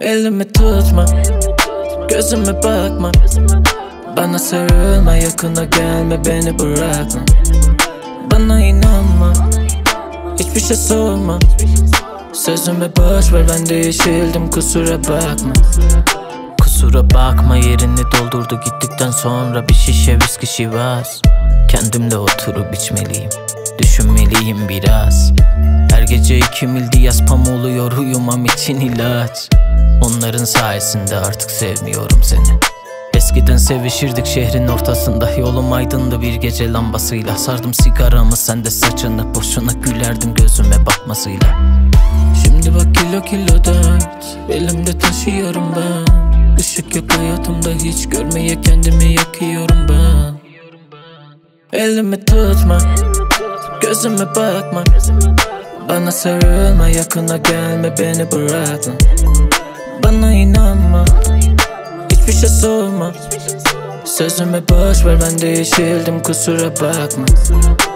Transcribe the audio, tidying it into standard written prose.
Elimi tutma, gözüme bakma, bana sarılma, yakına gelme, beni bırakma. Bana inanma, hiçbir şey sorma, sözümü boş ver, ben değişildim, kusura bakma. Kusura bakma, yerini doldurdu gittikten sonra bir şişe viski şivas. Kendimle oturup içmeliyim, düşünmeliyim biraz. Her gece 2 mil diazepam oluyor, uyumam için ilaç. Onların sayesinde artık sevmiyorum seni. Eskiden sevişirdik şehrin ortasında, yolum aydındı bir gece lambasıyla. Sardım sigaramı, sen de saçını, boşuna gülerdim gözüme bakmasıyla. Şimdi bak kilo kilo dert, elimde taşıyorum ben. Işık yok hayatımda, hiç görmeye kendimi yakıyorum ben. Elimi tutma, gözüme bakma, bana sarılma, yakına gelme, beni bırakma. Bana inanma, hiçbir şey sorma, sözümü boş ver, ben değişildim, kusura bakma.